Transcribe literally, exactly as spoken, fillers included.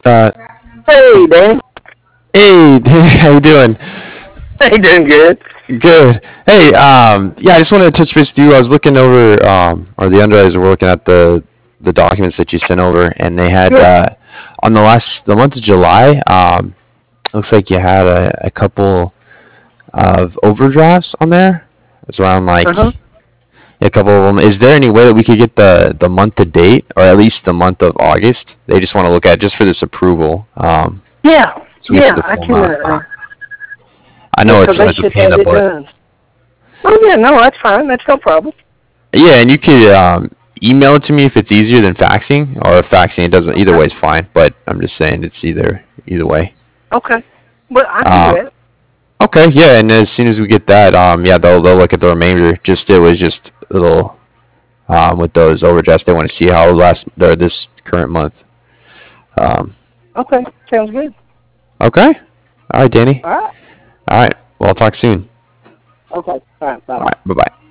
Uh, Hey, Dan. hey, how you doing? Hey, doing good. Good. Hey, um, yeah, I just wanted to touch base with you. I was looking over, um, or the underwriters were looking at the the documents that you sent over, and they had Good. uh, on the last the month of July. Um, looks like you had a, a couple of overdrafts on there. It's around Uh like huh. a couple of them. Is there any way that we could get the the month to date, or at least the month of August? They just want to look at it just for this approval, um, Yeah. so we get Yeah. the I full can. amount. Uh, I yeah, know 'cause it's they it's a should pain in have the it butt. done. Oh yeah. No, that's fine. That's no problem. Yeah, and you could um, email it to me if it's easier than faxing, or if faxing it doesn't. Either Okay. way is fine. But I'm just saying it's either either way. Okay. But I can do Um, that. okay, yeah, and as soon as we get that, um, yeah, they'll they'll look at the remainder. Just it was just a little um, with those overdrafts. They want to see how last or this current month. Um, Okay. Sounds good. okay, all right, Danny. All right. All right, well, I'll talk soon. Okay. All right. Bye All bye. right, bye bye.